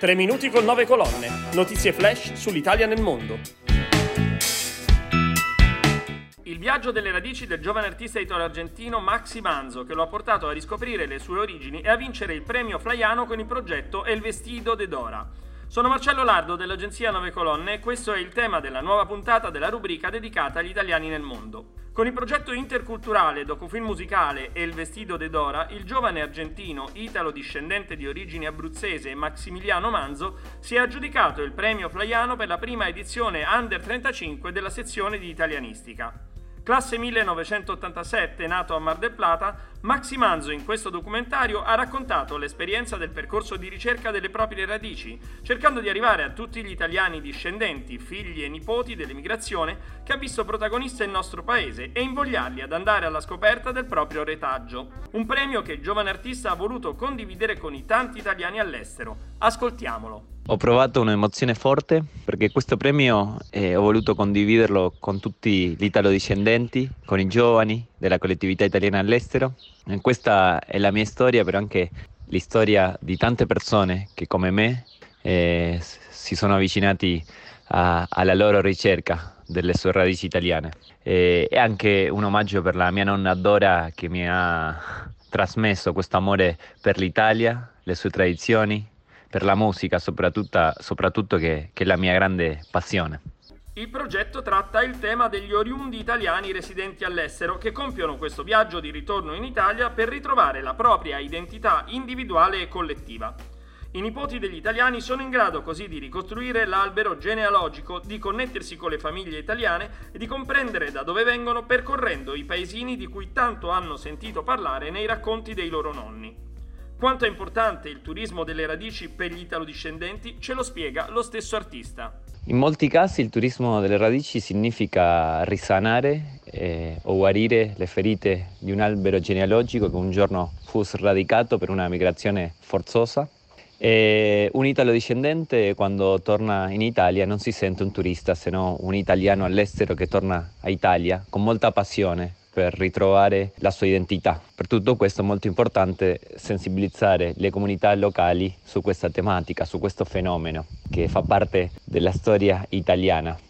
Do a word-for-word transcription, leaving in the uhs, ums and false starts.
Tre minuti con nove colonne. Notizie flash sull'Italia nel mondo. Il viaggio delle radici del giovane artista italo-argentino Maxi Manzo, che lo ha portato a riscoprire le sue origini e a vincere il premio Flaiano con il progetto El Vestido de Dora. Sono Marcello Lardo dell'agenzia Nove Colonne e questo è il tema della nuova puntata della rubrica dedicata agli italiani nel mondo. Con il progetto interculturale docufilm musicale El Vestido de Dora, il giovane argentino italo-discendente di origini abruzzese Maximiliano Manzo si è aggiudicato il premio Flaiano per la prima edizione Under trentacinque della sezione di italianistica. Classe millenovecentottantasette, nato a Mar del Plata, Maxi Manzo in questo documentario ha raccontato l'esperienza del percorso di ricerca delle proprie radici, cercando di arrivare a tutti gli italiani discendenti, figli e nipoti dell'emigrazione che ha visto protagonista il nostro paese e invogliarli ad andare alla scoperta del proprio retaggio. Un premio che il giovane artista ha voluto condividere con i tanti italiani all'estero. Ascoltiamolo. Ho provato un'emozione forte perché questo premio eh, ho voluto condividerlo con tutti gli italo-discendenti, con i giovani della collettività italiana all'estero. E questa è la mia storia, però anche la storia di tante persone che come me eh, si sono avvicinati a, alla loro ricerca delle sue radici italiane. E, e anche un omaggio per la mia nonna Dora che mi ha trasmesso questo amore per l'Italia, le sue tradizioni, per la musica soprattutto, soprattutto che, che è la mia grande passione. Il progetto tratta il tema degli oriundi italiani residenti all'estero che compiono questo viaggio di ritorno in Italia per ritrovare la propria identità individuale e collettiva. I nipoti degli italiani sono in grado così di ricostruire l'albero genealogico, di connettersi con le famiglie italiane e di comprendere da dove vengono percorrendo i paesini di cui tanto hanno sentito parlare nei racconti dei loro nonni. Quanto è importante il turismo delle radici per gli italo-discendenti ce lo spiega lo stesso artista. In molti casi il turismo delle radici significa risanare eh, o guarire le ferite di un albero genealogico che un giorno fu sradicato per una migrazione forzosa. E un italo-discendente quando torna in Italia non si sente un turista, se no un italiano all'estero che torna a Italia con molta passione per ritrovare la sua identità. Per tutto questo è molto importante sensibilizzare le comunità locali su questa tematica, su questo fenomeno che fa parte della storia italiana.